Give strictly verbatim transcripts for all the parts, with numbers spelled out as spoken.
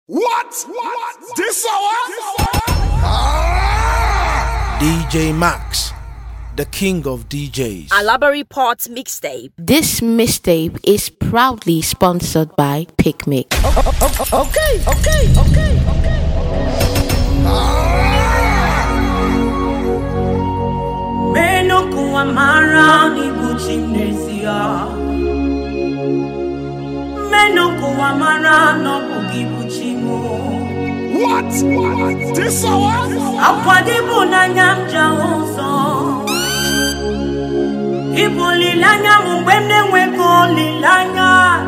What? What? This hour? Ah! D J Max, the king of D Js. Alabari Port Mixtape. This mixtape is proudly sponsored by Picnic. Okay, okay, okay, okay, okay. Menoku amara ni buchinesia. Menoku amara no bugibuchimo. What? What? This hour? Akwadibu na nyamja oso. Ibuli lanya mumbene weko lilanya.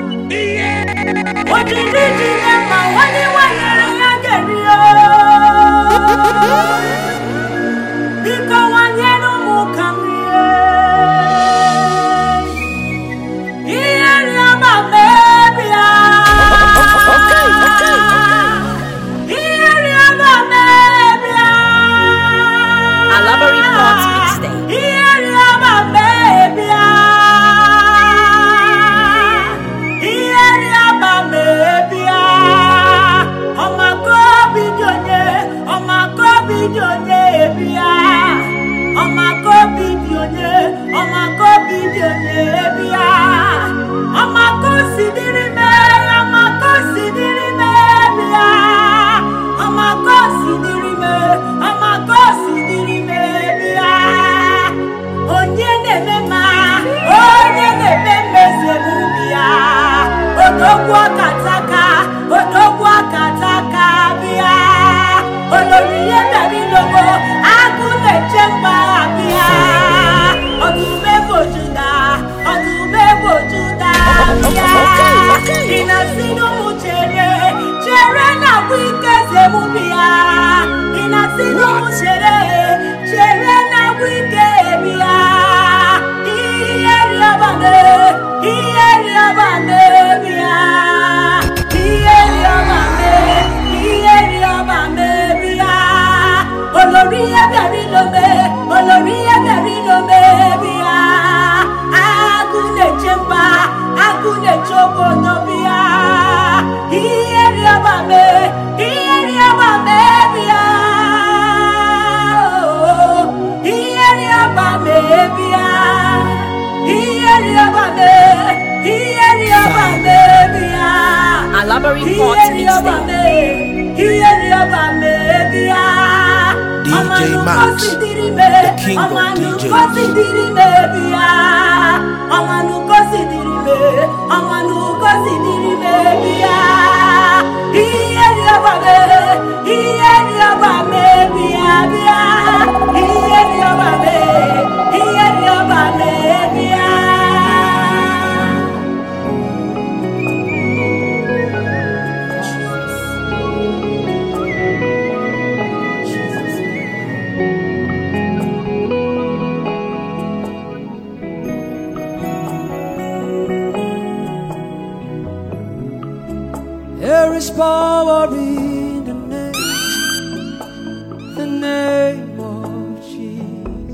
Ojidi jinema wani wanyere yagerio. Biko wanyenu mukamrie. Iyeri ama mebia. Okay, okay, okay. Iyeri ama mebia. Alabari Port Mixtape. Iyeri ama mebia. Iyeri ama mebia. Oma kobi jonye, oma kobi jonye bia. Oma kobi jonye, oma kobi jonye bia. Oma kosi dirime, oma kosi dirime bia. Oma kosi dirime, oma kosi dirime bia. Onye nemema, onye nememe sebubia. Otokwa kataka, otokwa kataka bia. Oloriye dari logo, agune chemba bia. Odume bojuda, odume bojuda bia. Inasino muchere, chere na wike sebubia. Inasino muchere, chere na wike bia. Iyeri abane, iyeri abane bia. Iyeri abane, iyeri abane bia. Olori eberi lome, olori eberi lome bia. Agune chemba, agune chobo no bia. Iyeri abane, iyeri abane bia. Oh, iyeri abane bia. Iyeri abane, iyeri abane bia. Alabari Port Mixtape. D J Max, the king of D Js. There is power in the name, the name of Jesus.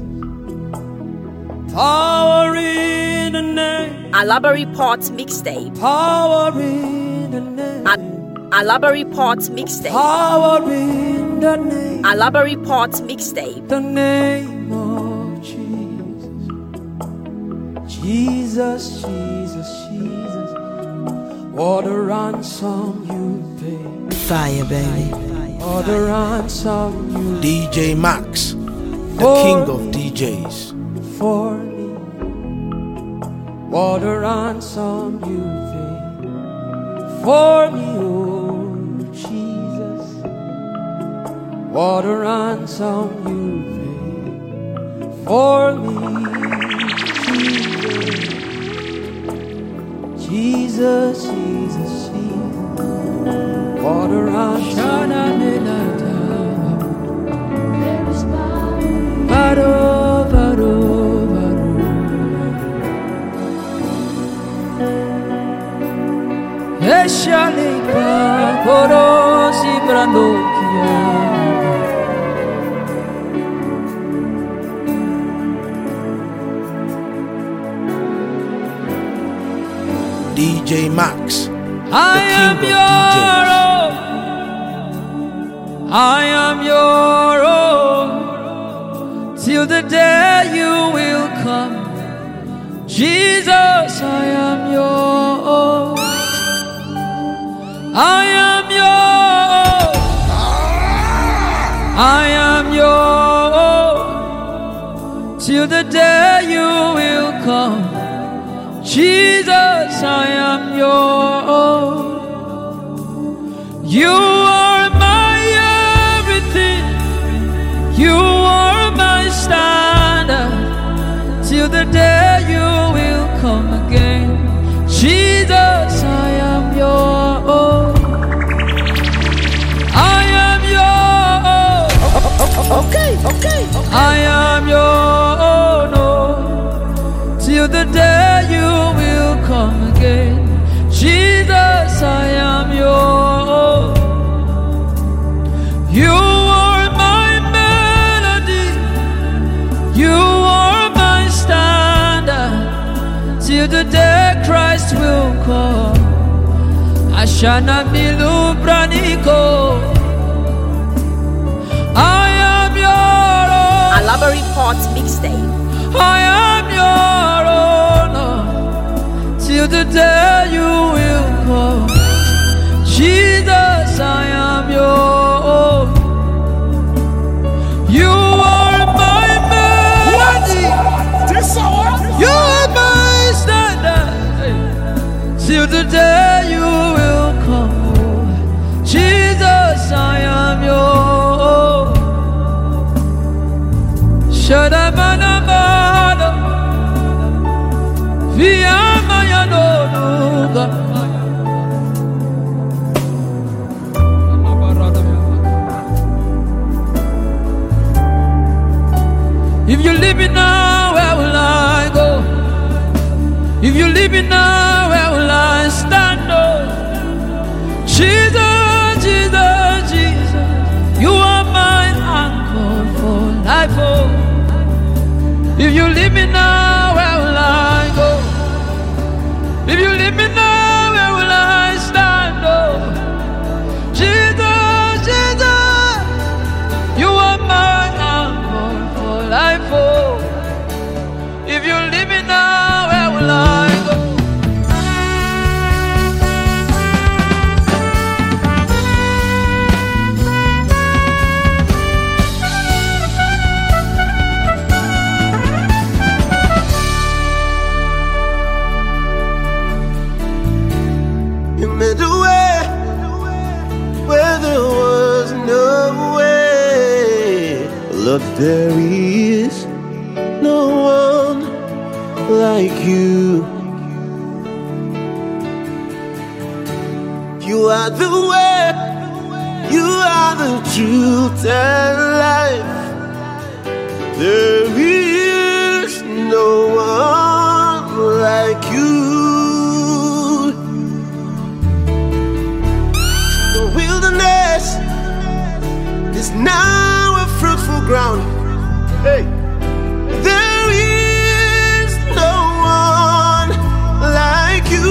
Power in the name, Alabari Port Mixtape. power in the name, Alabari Port Mixtape. power in the name, Alabari Port Mixtape. the name of Jesus. Jesus, Jesus, Jesus. What a ransom you paid. Fire, baby. What a ransom you D J Max, the For king of D Js. for me. What a ransom you paid for me, oh Jesus. What a ransom you paid for me, Jesus. Jesus, Jesus, Jesus. What a ransom. Varo, varo, varo. Eshalika, korosi brandokia. D J Max, I am king your of own. I am your own. Till the day you will come. Jesus, I am your own. I am your own. I am your own. Till the day you will come. Jesus, I am your own. You are my everything. You are my standard. Till the day you will come again. Jesus, I am your own. I am your own. Okay, okay, okay. I am your own. Oh. Till the day you will come again. Jesus, I am your own. You are my melody. You are my standard. Till the day Christ will come. Ashana milu braniko. I am your own. Alaba Report Mixtape. I am your own. Till the day you will come. Jesus, I am your own. You are my melody. This hour. You are my standard. Till the day you will come. Jesus, I am your own. Shadamanamana. Via Mayanuga. If you leave me now, where will I go? If you leave me now, where will I stand? Oh, Jesus, Jesus, Jesus, you are my anchor for life. Oh, if you leave me now, where will I go? If you leave me now, where will I stand? Oh, Jesus, Jesus, you are my anchor for life. Oh, if you leave me now, where will I go? You made a way where there was no way. Lord, there is no one like you. You are the way, you are the truth and life. There is no one like you. The wilderness is now a fruitful ground. Hey, there is no one like you.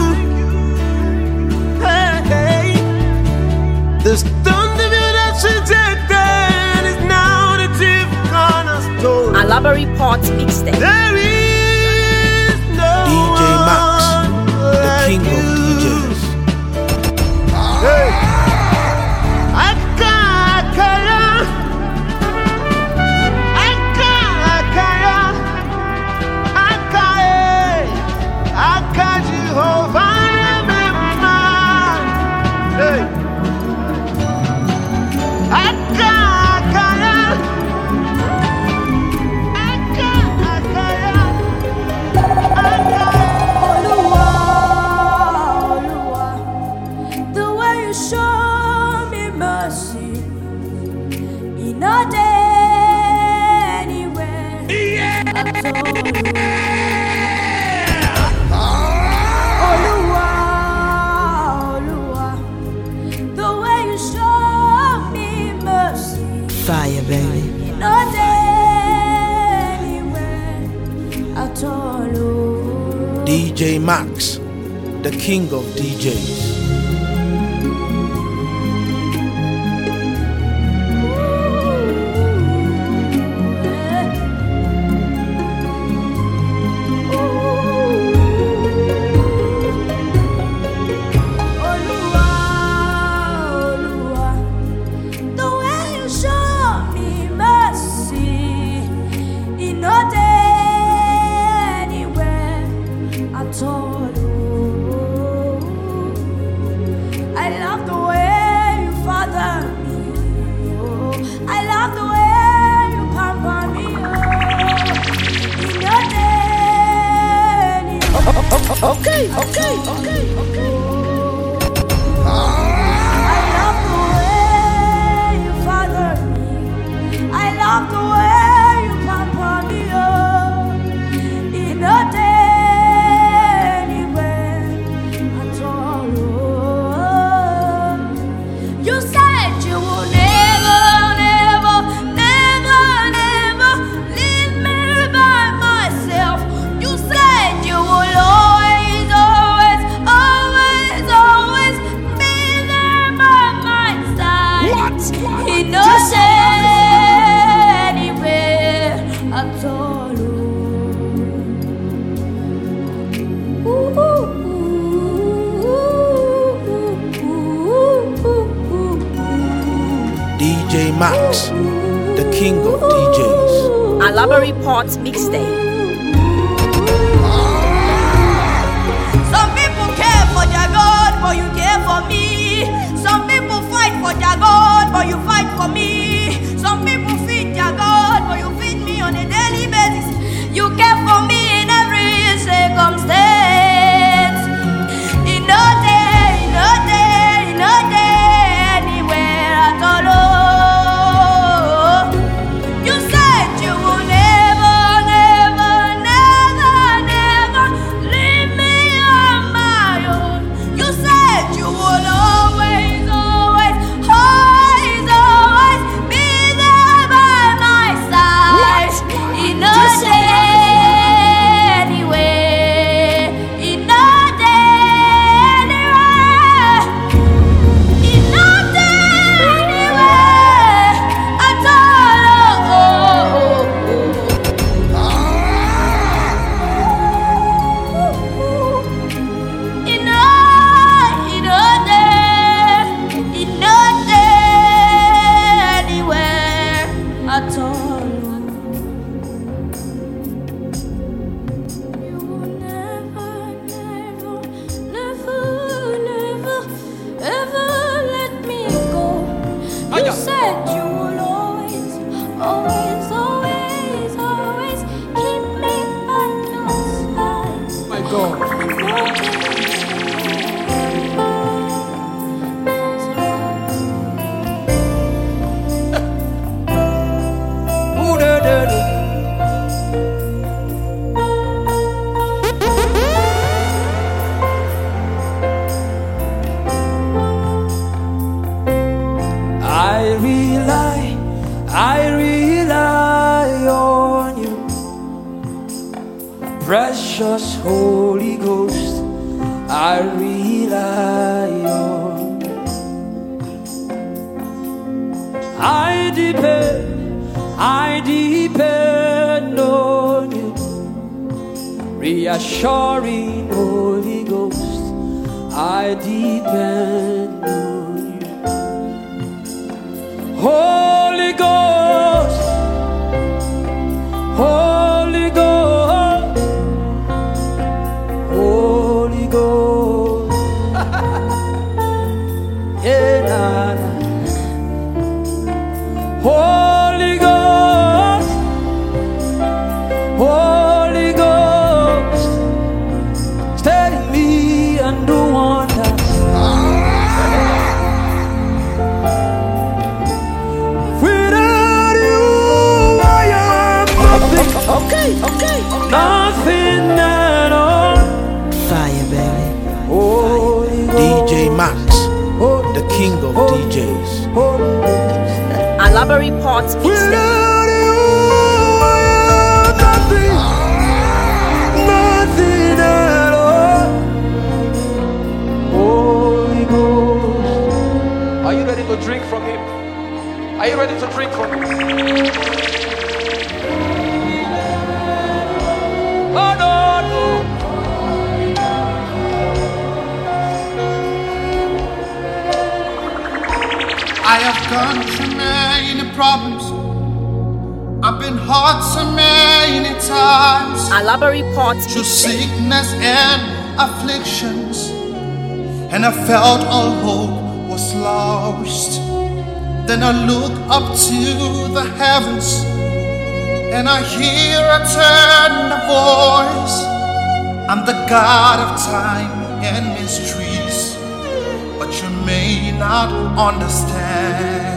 Hey, hey. The stone that you rejected is now the chief cornerstone. Alaba Report Mixtape. There is no D J Max, the like king you. of D Js. Hey. Akakaya. Akakaya. Akae. Akajehovah Remember. Hey. Akakaya. Akakaya. Akae. Oluwa, Oluwa, the way you show me mercy, in a day anywhere. Oluwa, Oluwa, the way you show me mercy, Fire, baby. in a day anywhere at all. Oh. D J Max, the king of D Js. Okay, okay, okay, okay. I love the way you father me. I love the way you pamper me up. In a day, anywhere at all. You said you will never, never, never, never leave me by myself. You said you will always, always, always, always be there by my side. What? In no anywhere at all. Ooh, ooh, ooh, ooh, ooh. D J Max, the king of D Js. Alaba Report Mixtape. Some people care for their God, but you care for me. Some people fight for their God, but you fight for me. Some people feed their God, but you feed me on a daily basis. You care for me in every circumstance. In no day, in no day, in no day, anywhere at all. You said you will never, never, never, never leave me on my own. You said you would always, always, always, always be there by my side. In no day, anywhere. In no day, anywhere. In no day, anywhere at all. In no, in no day, in no day, anywhere at all. You will never, never, never, never, ever let me go. You said you will always, always, always, always keep me by your side. My God. Ooh, da, da, da. I rely, I rely on you, precious Holy Ghost. I rely on you. I depend, I depend on you, reassuring Holy Ghost. I depend on you. Holy Ghost, Holy Ghost, Holy Ghost. Yeah, nah, nah. Holy Ghost, Holy Ghost, stay in me and do wonders. Without you, I am nothing, Okay, okay, okay. nothing at all. Fire, baby. Holy D J Ghost, Max, the king of D Js. Holy Ghost. Alaba Report Mixtape. Without you, I am nothing, nothing at all. Are you ready to drink from him? Are you ready to drink from him? Oh no, no. I have gone through many problems. I've been hurt so many times. Alaba Report Through Mixtape. sickness and afflictions, and I felt all hope was lost. Then I look up to the heavens, and I hear a tender voice. I'm the God of time and mysteries, but you may not understand.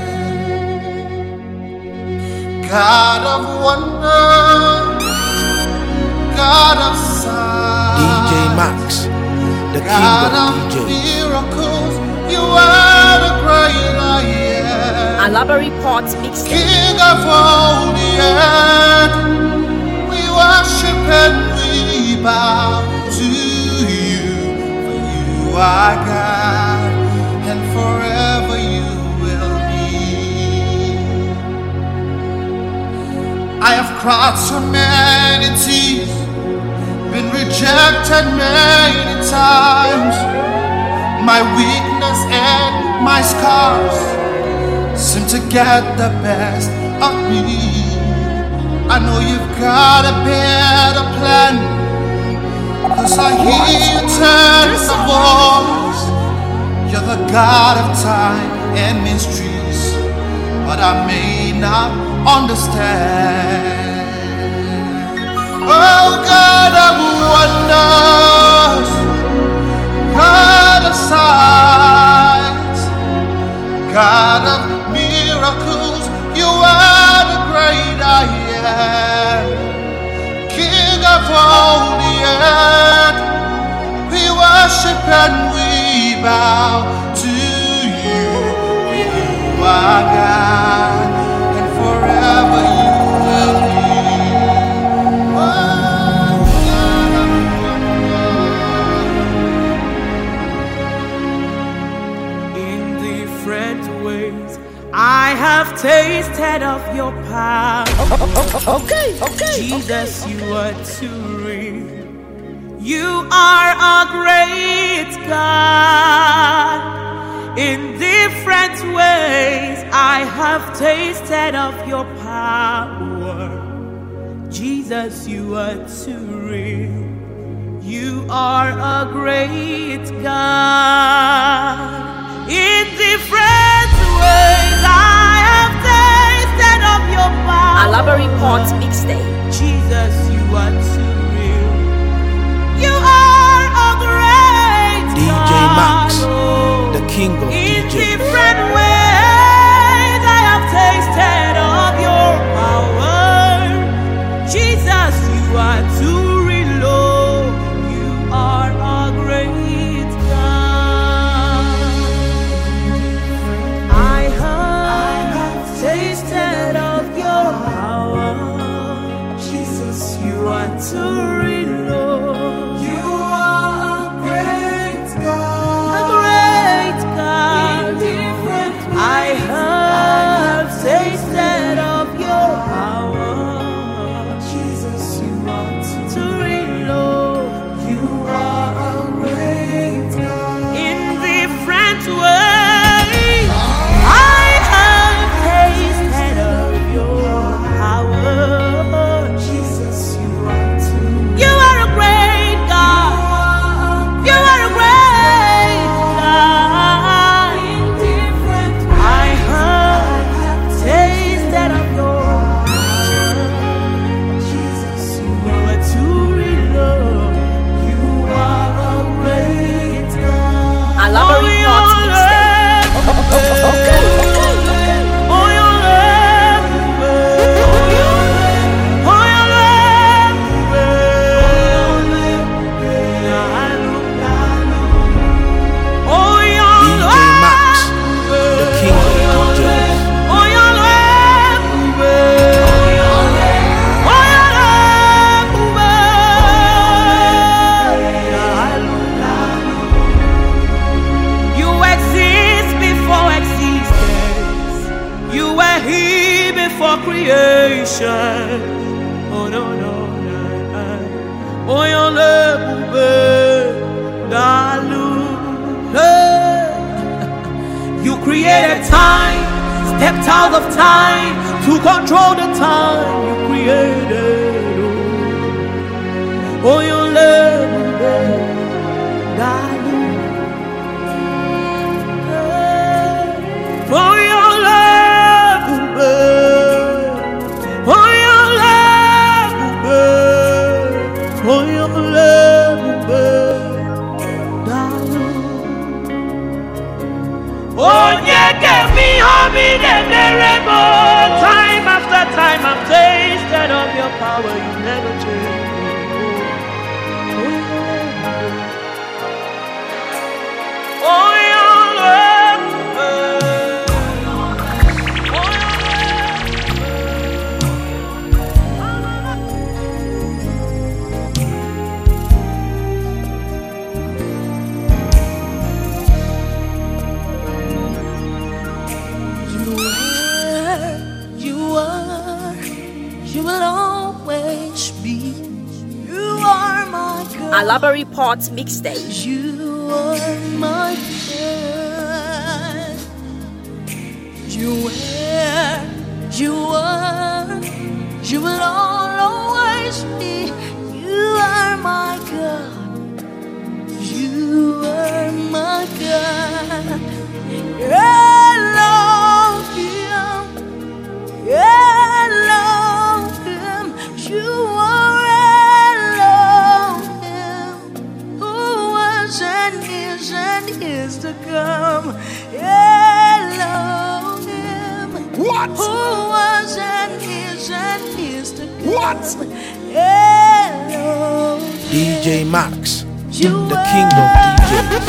God of wonder, God of signs, D J Max, the king God of of D Js. miracles, you are the great I am. Alaba Report Mixtape. King of all the earth, we worship and we bow to you. For you are God, and forever you will be. I have cried so many tears, been rejected many times. My weakness and my scars seem to get the best of me. I know you've got a better plan, 'cause I hear you turn the voice. You're the God of time and mysteries, but I may not understand. Oh, God of wonders, God of signs, God of miracles, you are the great I am. King of all the earth, we worship and we bow to you. You are God, and forever you will be. Oh, God of In different ways, I have tasted of your power. Okay, okay. Jesus, you are too real. You are a great God. In different ways, I have tasted of your power. Jesus, you are too real. You are a great God. In different ways, I have tasted of your power. Alaba Report Mixtape. Jesus, you are too real. You are a great D J Max, God. the king of In D Js. different ways, I have tasted of your power. Jesus, you are too real. Lord. You are a great God. I have tasted of your power. Jesus, you are too real. Lord. You are a great God. A great God. I have tasted of your power. Jesus, you are too real. Lord. You are a great God. In different ways, I have tasted of your power. Jesus, you are too. You are a great God. You are a great God. In different ways, I have tasted of your power. Jesus, you are too real. Lord. You are a great God. Alaba Oh, Report you're Mixtape. everywhere. Okay, okay. Oh, you're everywhere. Oh, you're everywhere. Oh, D you're J Max, the king of D Js. Oh, you're everywhere. Oh, you're everywhere. your creation. Oh no no no. Oh your love, dalu. You created time, stepped out of time to control the time you created. Oh your love, dalu. Oh your love, oh your love, oh your love, oh yeah, give me homie and rainbow. Time after time I've tasted of your power, you never change. Oh your love, Alabari Port Mixtape. You are my God. You are, you are, you will always be. You are my God. You are my God. Elohim, Elohim, you are. And is to come, Elohim. What? Who was and is and is to come. What? Elohim. D J Max, You the king of D Js.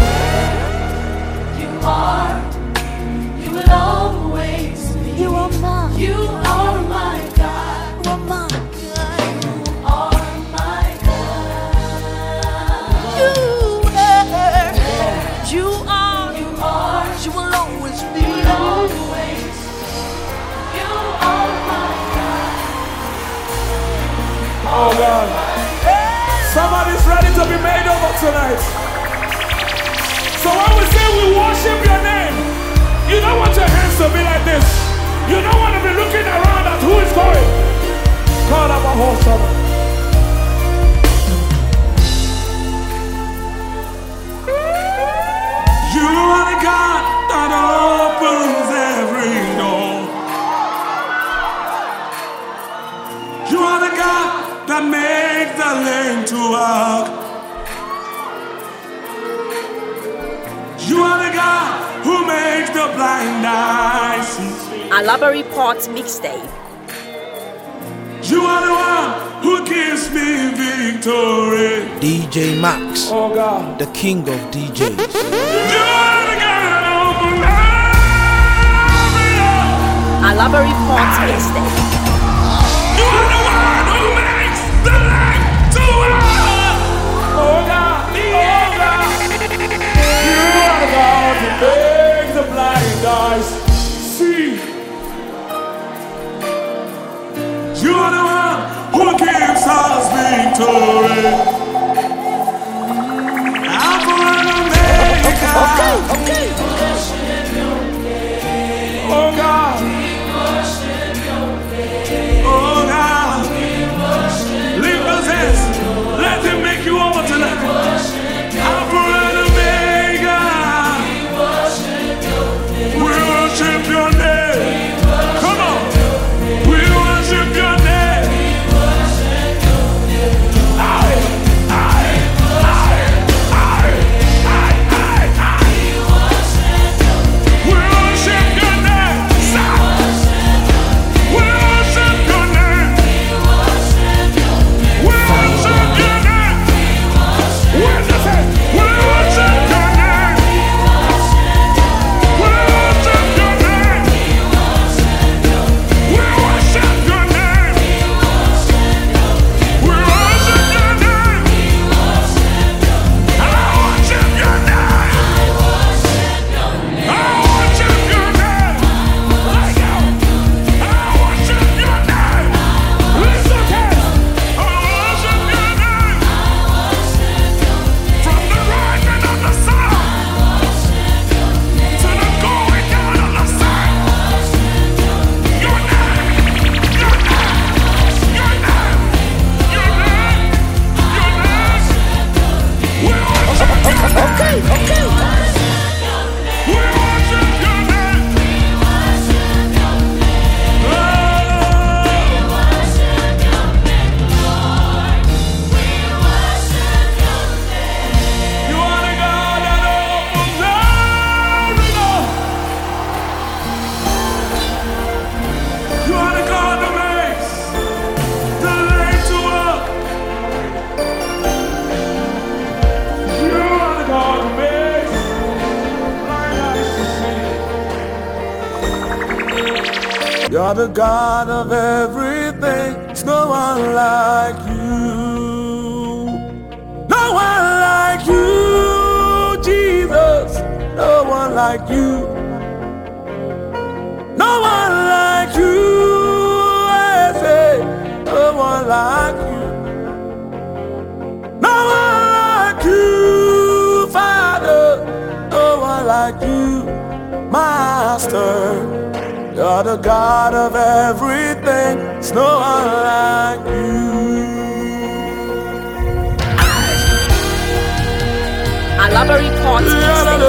You are, you will always be. You are mine. You are my God. You are my God. You are my God. You You are, you are, you will always be. You will always. You are my God. Oh God. Somebody's ready to be made over tonight. So when we say we worship your name, you don't want your hands to be like this. You don't want to be looking around at who is going. God, I'm a whole summer. You are the God that opens every door. You are the God that makes the lame to walk. You are the God who makes the blind eyes see. Alabari Port Mixtape. You are the one who gives me victory. D J Max, oh God, the king of D Js. You are the God that opens every door. Alabari Port Mixtape. You are the one who makes the light to walk. Oh God, oh God. You are the God who makes the blind eyes see. You are the one who gives us victory. Alpha and Omega. Okay, okay. Oh God. Oh God. Lift those hands. Let him make you over tonight. Alpha and Omega. We worship your name. Come on. We worship your name. You're the God of everything. There's no one like you. No one like you, Jesus. No one like you. No one like you. I say, no one like you. No one like you, Father. No one like you, Master. You're the God of everything. There's no one like you. Alaba Report Mixtape.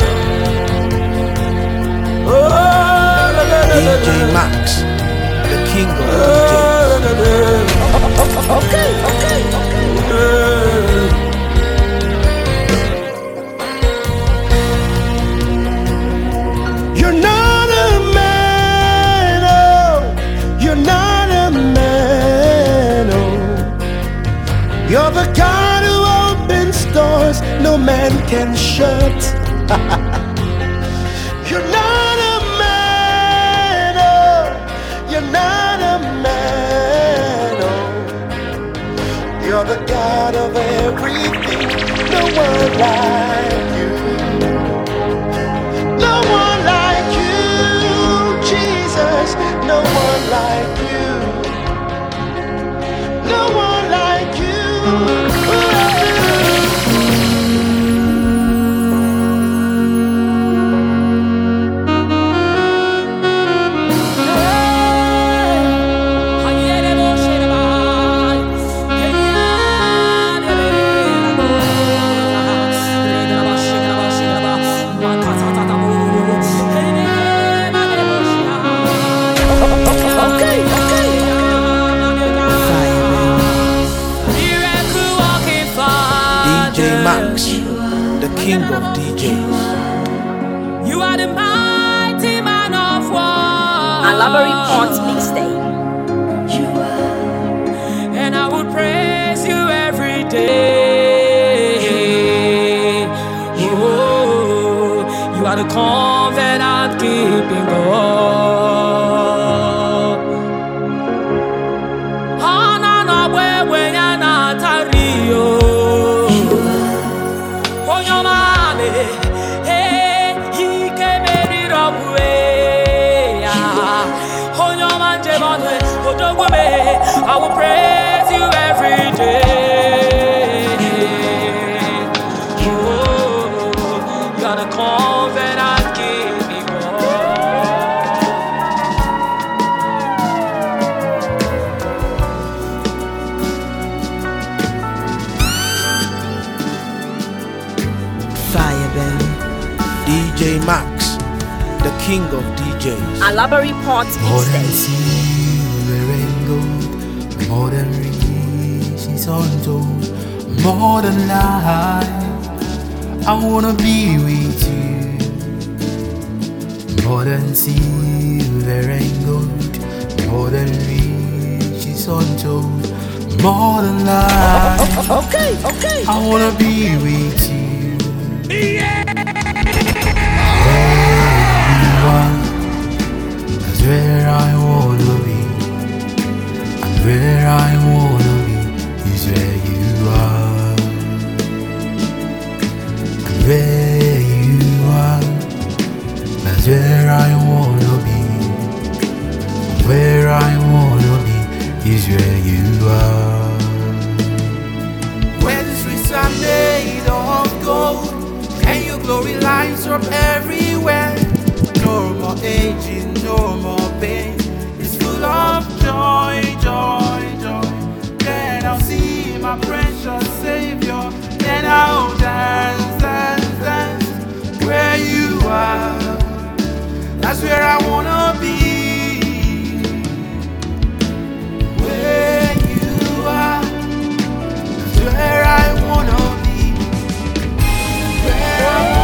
D J Max, the king of D Js. Okay, okay, okay. You're not a man, oh, you're not a man, oh. You're the God who opens doors no man can shut. You're not a man, oh, you're not a man, oh. You're the God of everything, no one like you. No one like you, Jesus. No one like you. No one like you. Okay, okay. D J Max, the king of D Js. You are the mighty man of war. Alaba Report Mixtape. And I would praise you every day. Oh, you are the covenant keeping God. Hana na wewe ya na tario. Onyomale, hey, he came in away. Onyomanje bonwe, odogweme. I will praise you every day. Oh, you are the covenant keeping God. Fire, baby. D J Max, the king of D Js. Alaba Report More than Mixtape. silver and gold, more than riches untold, more than life, I wanna be with you. More than silver and gold, more than riches untold, more than life, Okay, okay. I wanna be with you. That's where I wanna be, and where I wanna be is where you are, and where you are, that's where I wanna be, where I wanna be is where you are. Where the streets are made of gold, and your glory lights up everywhere. No more aging, no more pain. It's full of joy, joy, joy. Then I'll see my precious Savior. Then I'll dance, dance, dance. Where you are, that's where I wanna be. Where you are, that's where I wanna be. Where I wanna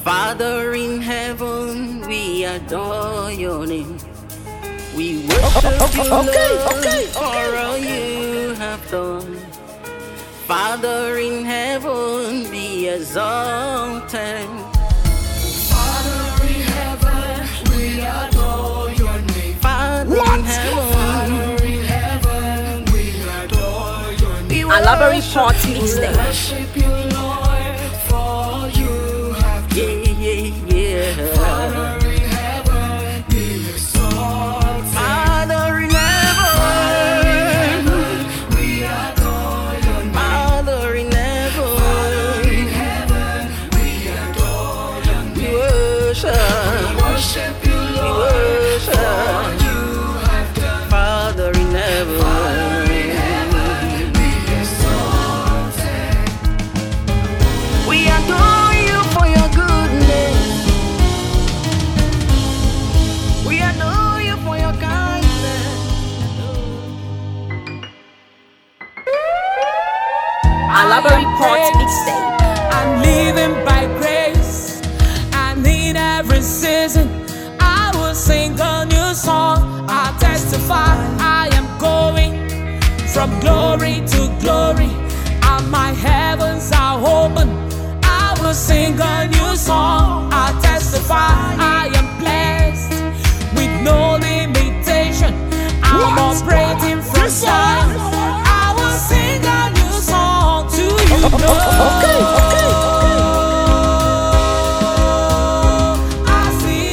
Father in heaven, we adore your name. We worship you, Lord, okay, okay, for all you have done. Father in heaven, be exalted. Father in heaven, we adore your name. Father What? in heaven, Father in heaven, we adore your name. Alabari Port Mixtape. Worship you, Lord, for all you have done. yeah, yeah, yeah. Father in heaven, be exalted. Father in heaven, We adore your name. Father in Father in heaven, heaven, we adore your we name. worship, Worship you, we Lord, for all worship. you have done. Father in heaven, Father in heaven, be exalted. we adore you for your goodness. We adore you for your kindness. Alabari Port Mixtape. I'm living by grace, and in every season I will sing a new song. I testify I am going from glory to glory, and my heavens are open. I will sing a new song. I testify I am blessed with no limitation. I'm operating from stars. I will sing a new song to you, Lord. Okay, okay, I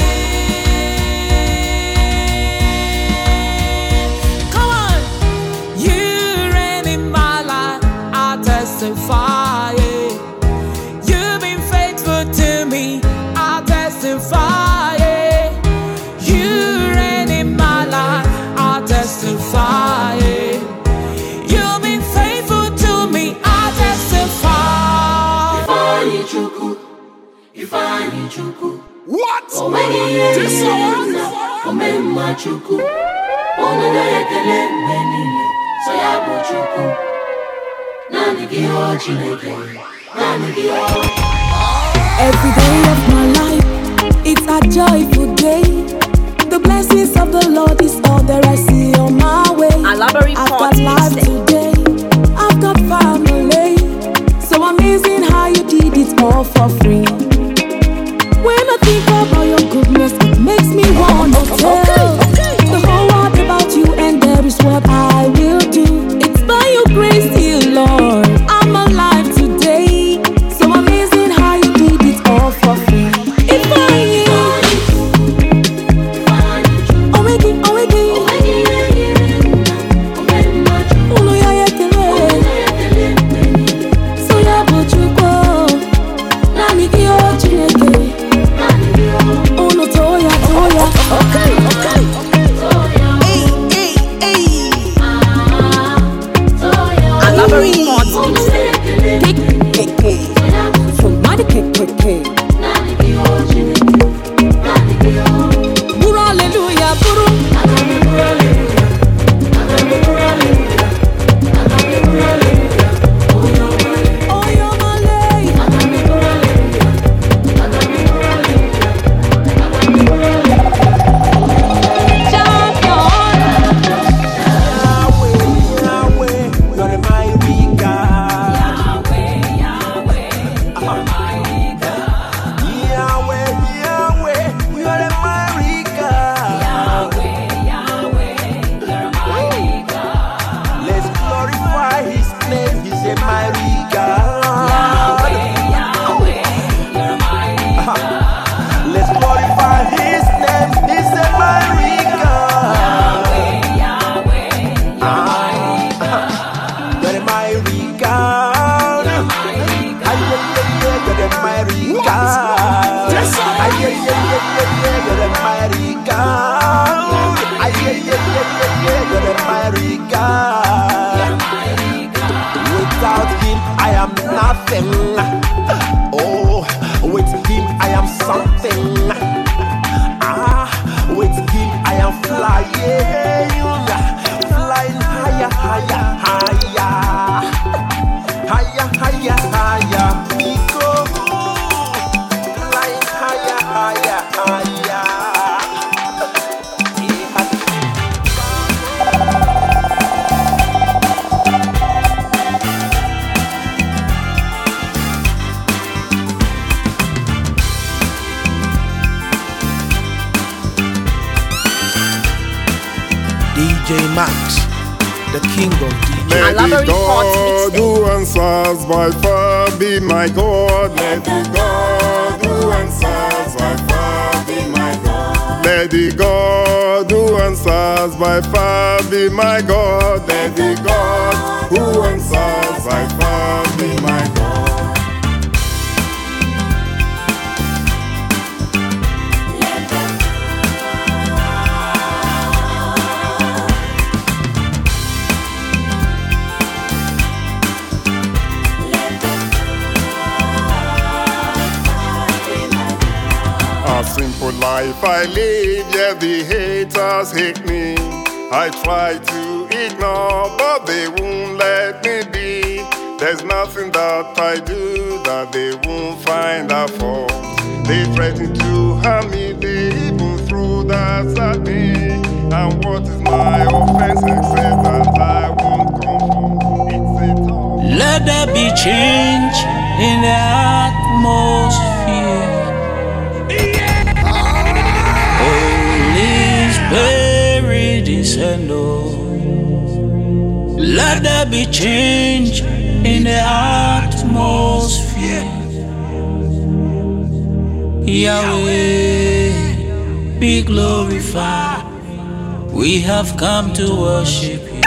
sing. Come on, you reign in my life. I testify. Yeah. You've been faithful to me. I testify. Yeah. You reign in my life. I testify. Yeah. You've been faithful to me. I testify. Ifeanyi Chukwu, Ifeanyi Chukwu. What? O nweghị This ihe one? na omemma Chukwu. Unu na-ekele mgbe niile, so ya bụ Chukwu. Naanị gị ọ Chineke, naanị gị ọ. Every day of my life, it's a joyful day. The blessings of the Lord is all that I see on my way. Alabari I've Port got life Mixtape. today, I've got family. So amazing how you did it all for free. When I think about your goodness, it makes me wanna tell the whole world about you, and that is what I will do. It's by your grace, dear Lord, I'm alive today. So amazing how you did it all for free. If I am, oh, we can, oh, we can. D J Max, the king of D Js. Let the God who answers by far be my God. Let the God who answers by far be my God. Let the God who answers by far be my God. Let the God who answers by far be my God. A simple life I live, yeah, the haters hate me. I try to ignore, but they won't let me be. There's nothing that I do that they won't find a fault. They threaten to harm me, they even throw darts at me. And what is my offense except that I won't conform? It's a talk. Let there be change in the atmosphere. Holy Spirit descend, oh. Let there be change in the atmosphere. Yahweh, be glorified. We have come to worship you.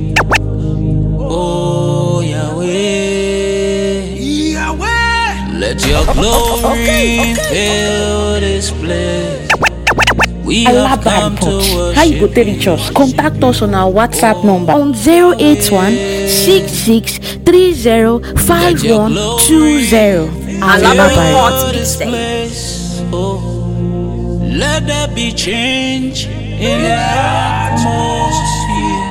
Oh Yahweh, Yahweh, let your glory okay, okay. fill this place. We have come to worship. How you go to reach us? Contact us on our WhatsApp number on zero eight one six six three zero five one two zero. Oh, let there be change in the atmosphere.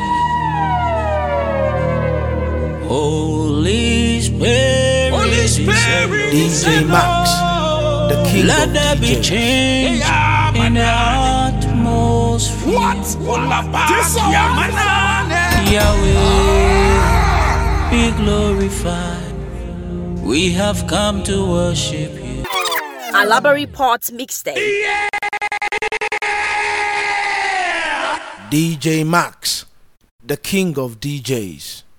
Holy Spirit, Holy Spirit, D J Max, the king let of there D Js. be change in the atmosphere. What? Yahweh, be glorified. We have come to worship you. Alabari Port Mixtape. D J Max, the king of D Js.